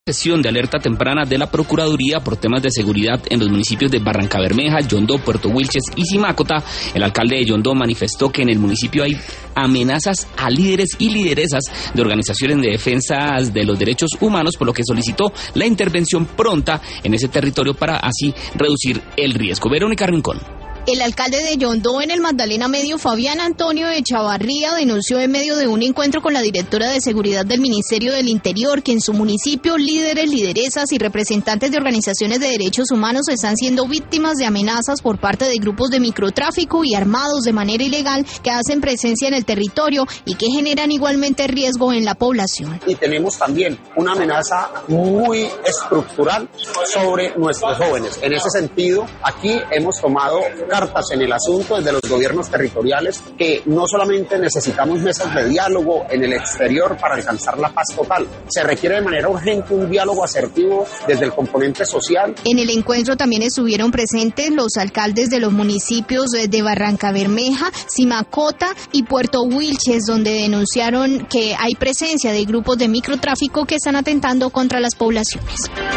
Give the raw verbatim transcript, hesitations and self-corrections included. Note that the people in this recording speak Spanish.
Sesión de alerta temprana de la Procuraduría por temas de seguridad en los municipios de Barrancabermeja, Yondó, Puerto Wilches y Zimácota. El alcalde de Yondó manifestó que en el municipio hay amenazas a líderes y lideresas de organizaciones de defensa de los derechos humanos, por lo que solicitó la intervención pronta en ese territorio para así reducir el riesgo. Verónica Rincón. El alcalde de Yondó en el Magdalena Medio, Fabián Antonio Echavarría, denunció en medio de un encuentro con la directora de Seguridad del Ministerio del Interior que en su municipio líderes, lideresas y representantes de organizaciones de derechos humanos están siendo víctimas de amenazas por parte de grupos de microtráfico y armados de manera ilegal que hacen presencia en el territorio y que generan igualmente riesgo en la población. Y tenemos también una amenaza muy estructural sobre nuestros jóvenes. En ese sentido, aquí hemos tomado cartas en el asunto desde los gobiernos territoriales que no solamente necesitamos mesas de diálogo en el exterior para alcanzar la paz total, se requiere de manera urgente un diálogo asertivo desde el componente social. En el encuentro también estuvieron presentes los alcaldes de los municipios de Barrancabermeja, Zimácota y Puerto Wilches, donde denunciaron que hay presencia de grupos de microtráfico que están atentando contra las poblaciones.